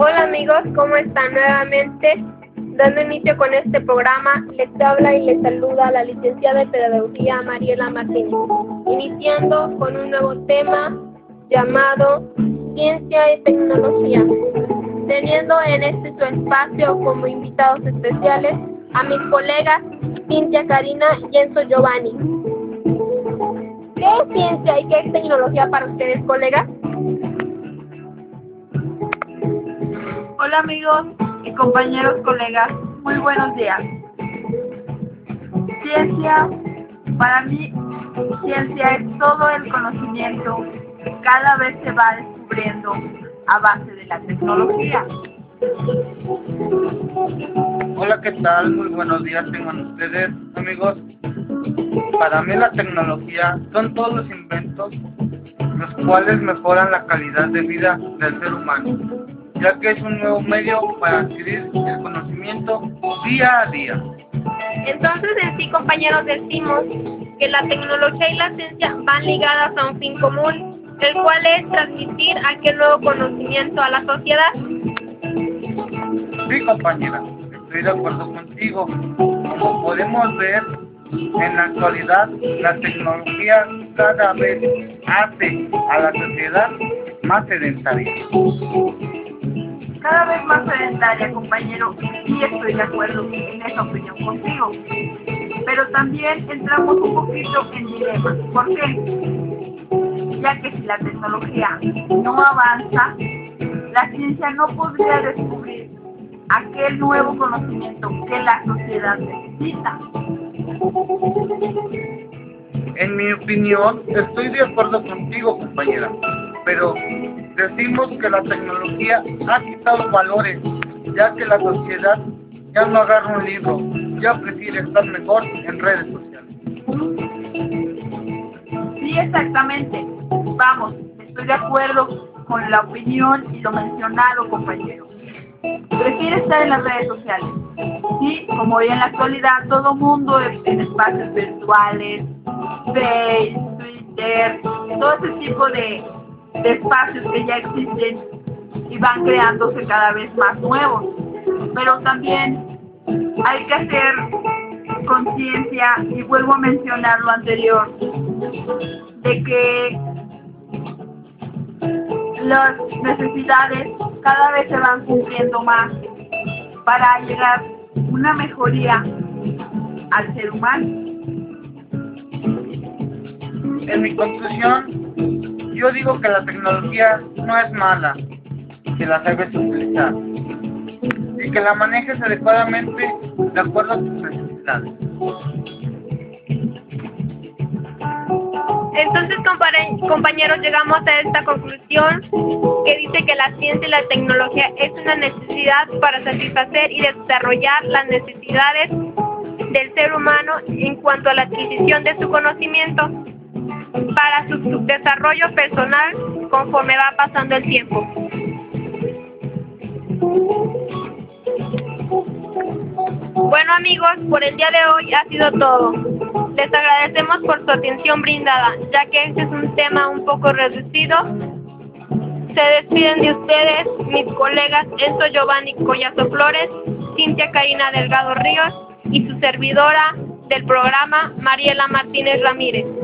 Hola amigos, ¿cómo están? Nuevamente, dando inicio con este programa, les habla y les saluda la licenciada de Pedagogía Mariela Martínez, iniciando con un nuevo tema llamado Ciencia y Tecnología, teniendo en este su espacio como invitados especiales a mis colegas Cintia, Karina y Enzo Giovanni. ¿Qué es ciencia y qué es tecnología para ustedes, colegas? Hola amigos y compañeros colegas, muy buenos días. Ciencia, para mí, ciencia es todo el conocimiento que cada vez se va descubriendo a base de la tecnología. Hola, ¿qué tal? Muy buenos días tengan ustedes, amigos. Para mí la tecnología son todos los inventos los cuales mejoran la calidad de vida del ser humano, ya que es un nuevo medio para adquirir el conocimiento día a día. Entonces, en sí, compañeros, decimos que la tecnología y la ciencia van ligadas a un fin común, el cual es transmitir aquel nuevo conocimiento a la sociedad. Sí, compañera, estoy de acuerdo contigo. Como podemos ver, en la actualidad, la tecnología cada vez hace a la sociedad más sedentaria. Cada vez más sedentaria, compañero, y estoy de acuerdo en esa opinión contigo. Pero también entramos un poquito en dilema. ¿Por qué? Ya que si la tecnología no avanza, la ciencia no podría descubrir aquel nuevo conocimiento que la sociedad necesita. En mi opinión, estoy de acuerdo contigo, compañera, pero decimos que la tecnología ha quitado valores, ya que la sociedad ya no agarra un libro, ya prefiere estar mejor en redes sociales. Sí, exactamente. Vamos, estoy de acuerdo con la opinión y lo mencionado, compañero. Prefiere estar en las redes sociales. Sí, como hoy en la actualidad todo mundo en espacios virtuales, Facebook, Twitter, todo ese tipo de espacios que ya existen y van creándose cada vez más nuevos. Pero también hay que hacer conciencia, y vuelvo a mencionar lo anterior, de que las necesidades cada vez se van cumpliendo más para llegar una mejoría al ser humano. En mi conclusión, yo digo que la tecnología no es mala, que la sabes utilizar y que la manejes adecuadamente de acuerdo a tus necesidades. Entonces, compañeros, llegamos a esta conclusión que dice que la ciencia y la tecnología es una necesidad para satisfacer y desarrollar las necesidades del ser humano en cuanto a la adquisición de su conocimiento para su desarrollo personal conforme va pasando el tiempo. Bueno amigos, por el día de hoy ha sido todo. Les agradecemos por su atención brindada, ya que este es un tema un poco reducido. Se despiden de ustedes mis colegas Enzo Giovanni Collazo Flores, Cintia Karina Delgado Ríos y su servidora del programa Mariela Martínez Ramírez.